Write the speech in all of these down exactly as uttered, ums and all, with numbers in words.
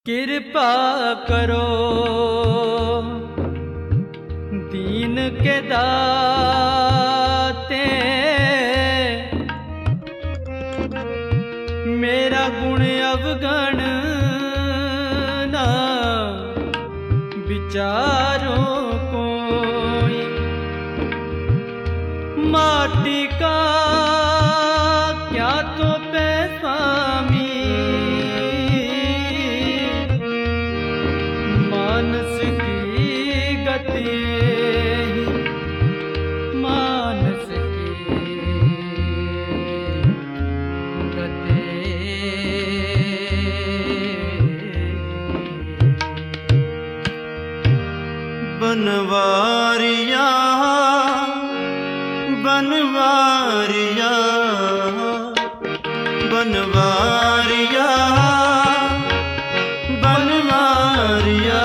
कृपा करो दीन के दाते, मेरा गुण अवगण ना विचारो कोई। माटी का क्या तो पे स्वामी, मानस की गति मानस की गति। बनवारिया बनवारिया बनवारिया बनवारिया,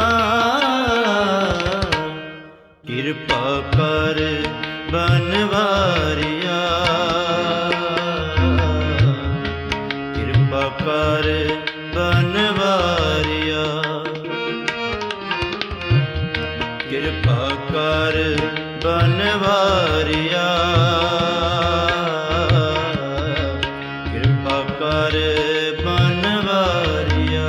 कृपा कर बनवारिया, कृपा कर बनवारिया, कृपा कर बनवारिया, कृपा कर बनवारिया।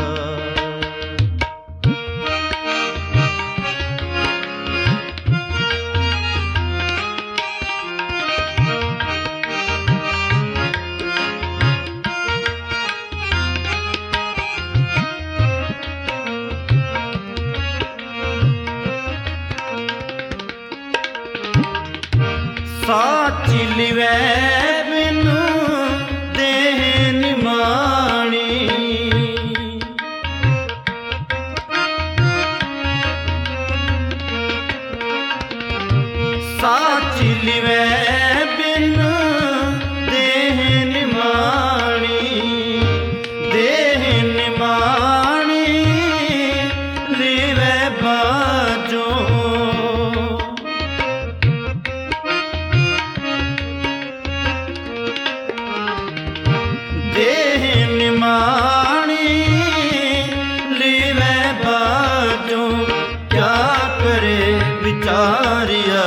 साची लिवै बिनु देह निमाणी, साची लिवै बिनु देह निमाणी, देह निमाणी लिवै बाजो। देह निमाणी लीवै बाजो, क्या करे विचारिया,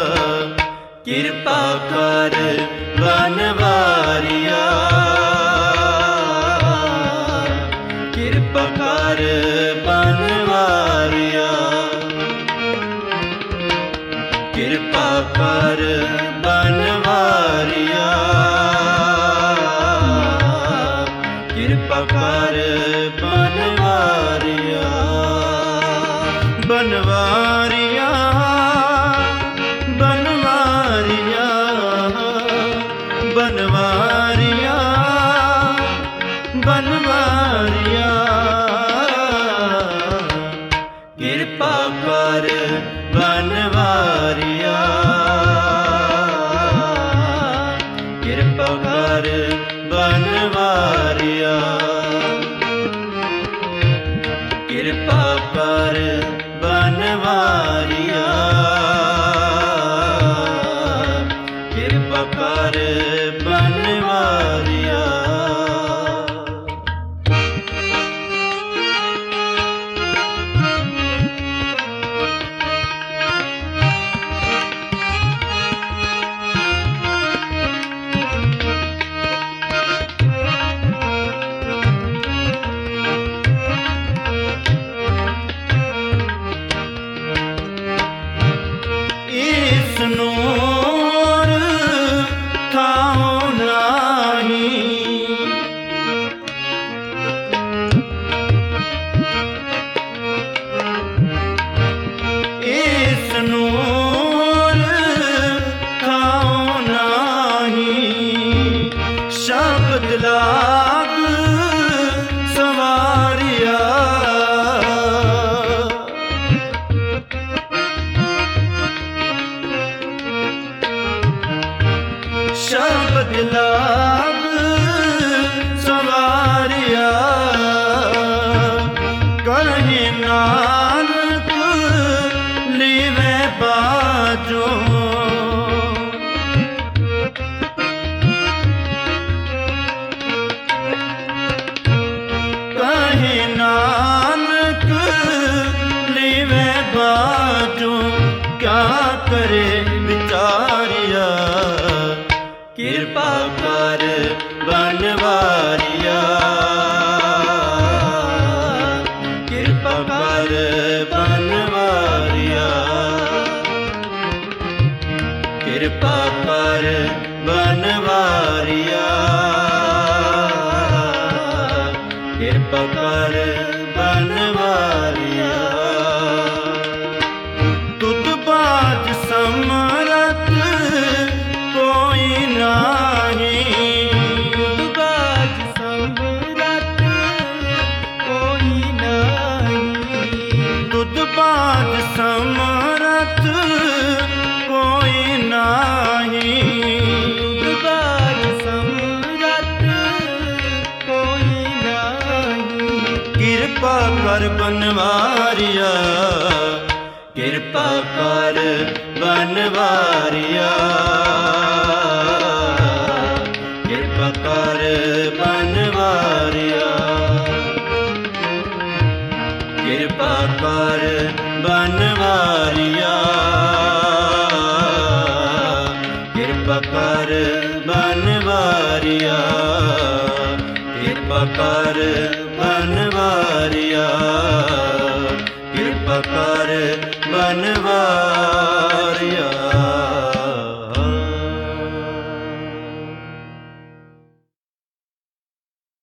कृपा कर बनवारिया, कृपा कर बनवारिया, कृपा कर बनवारिया, कृपा कर बनवारिया। बनवारिया बनवारिया बनवारिया बनवारिया, कृपा कर बनवारिया, कृपा कर बनवारिया, कृपा कर बनवारिया, कृपा कर बनवारिया। ਕਿਰਪਾ ਕਰ ਬਨਵਾਰੀਆ। ਤੁਧ ਬਾਝ ਸਮਰਥ ਕੋਈ ਨਾਹੀ, ਬਾਜ ਸਮਰਥ ਕੋਈ ਨਹੀਂ, ਤੁਧ ਬਾਝ ਸਮਰਥ ਕੋਈ ਨਾਹੀ। ਬਾਜ ਸਮਰਥ ਕੋਈ ਨਹੀਂ, ਕਿਰਪਾ ਕਰ ਬਨਵਾਰੀਆ, ਕਿਰਪਾ ਕਰ ਬਨਵਾਰੀਆ, ਕਿਰਪਾ ਕਰ ਬਨਵਾਰੀਆ, ਕਿਰਪਾ ਕਰ ਬਨਵਾਰੀਆ, ਕਿਰਪਾ ਕਰ ਬਨਵਾਰੀਆ, ਕਿਰਪਾ ਕਰ ਬਨਵਾਰੀਆ, ਕਿਰਪਾ ਕਰ ਬਨਵਾਰੀਆ।